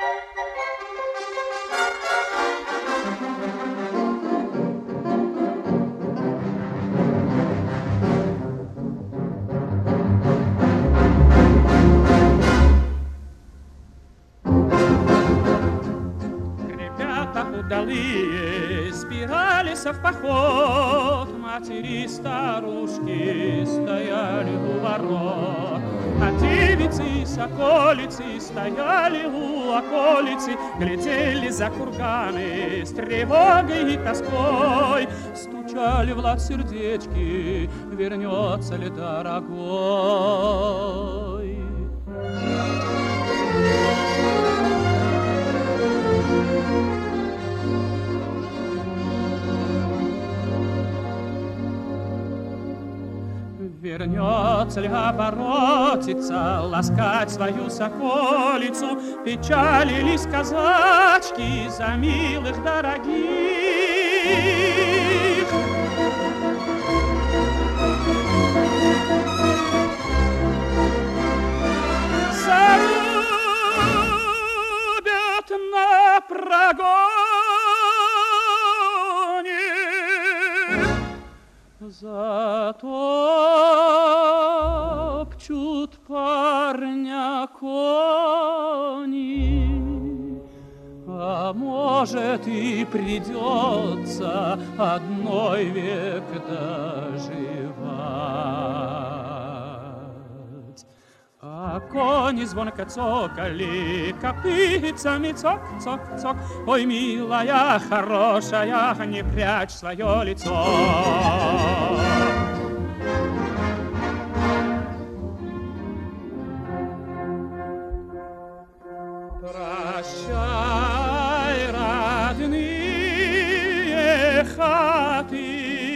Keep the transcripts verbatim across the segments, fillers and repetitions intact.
Удалые собирались в поход, матери и старушки стояли у ворот, а девицы и соколицы стояли у околицы, глядели за курганы с тревогой и тоской, стучали в лад сердечки, вернется ли дорогой. Вернется ли, оборотится, ласкать свою соколицу, печалились казачки за милых дорогих. Зарубят на прогоне, затопчут парня кони, а может и придется одной век доживать. А кони звонко цокали, копытцами цок-цок-цок. Ой, милая, хорошая, не прячь свое лицо. Прощай, родные хаты,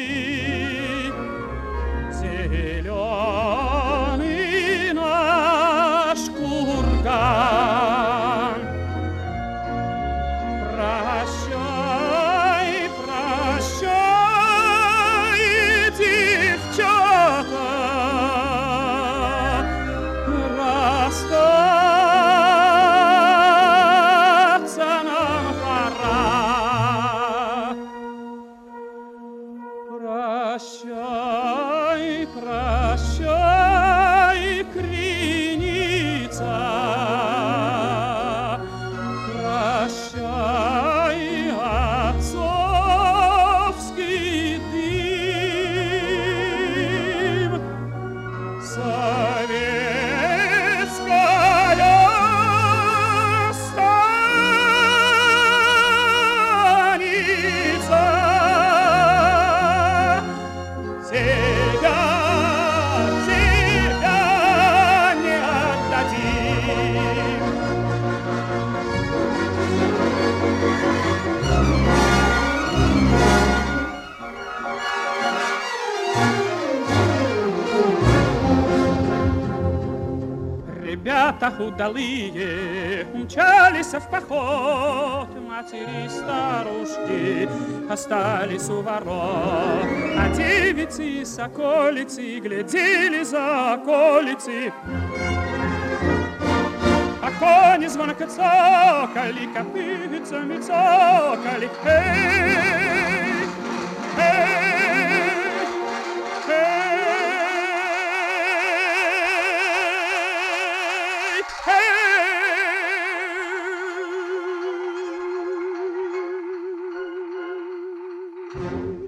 зеленый наш курган. Прощай, прощай, девчата, расстаться нам пора. Прощай, прощай, Криница, прощай, отцовский дым, советская станица. Тебя, тебя не отдадим. Ребята удалые умчались в поход, матери и старушки остались у ворот, а девицы и соколицы глядели за околицы, а кони звонко цокали, копытцами цокали. Эй, эй, Thank you.